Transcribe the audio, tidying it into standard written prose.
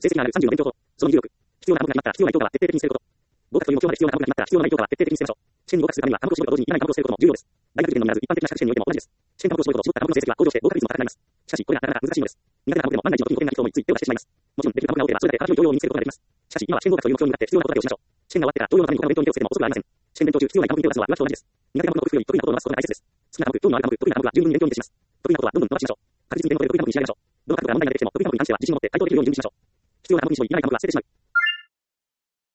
成績が上がる30の勉強法。その2力。必要な科目が決まったら必要な教科は徹底的に捨てること。合格という目標まで必要な科目が決まったら必要な教科は徹底的に捨てましょう。試験に合格するためには科目を絞ると同時にいらない科目を捨てることも重要です。大学受験のみならず一般的な資格試験においても同じです。試験科目を絞ると絞った科目の成績は向上して合格率も高くなります。しかし、これがなかなか難しいのです。苦手な科目でも万が一の時に5点が必要について手を出してしまいます。もちろん、できる科目が多ければそれだけ形の要領を身につけることができます。しかし、今は試験合格という目標に向かって必要なことだけをしましょう。試験が終わってから同様のために他の勉強に手をつけても遅くはありません。試験勉強中必要な科目に手を出すのは浮気と同じです。苦手な科目の克服より得意なことを伸ばすことが大切です。好きな科目、興味のある科目、得意な科目は十分に勉強に徹します。得意なことはどんどん伸ばしましょう。確実に勉強で得意な科目に仕上げましょう。どの科目が問題が出てきても得意な科目に関しては自信を持って対等できるように準備しましょう。必要な科目にしてもいらない科目は捨ててしまう。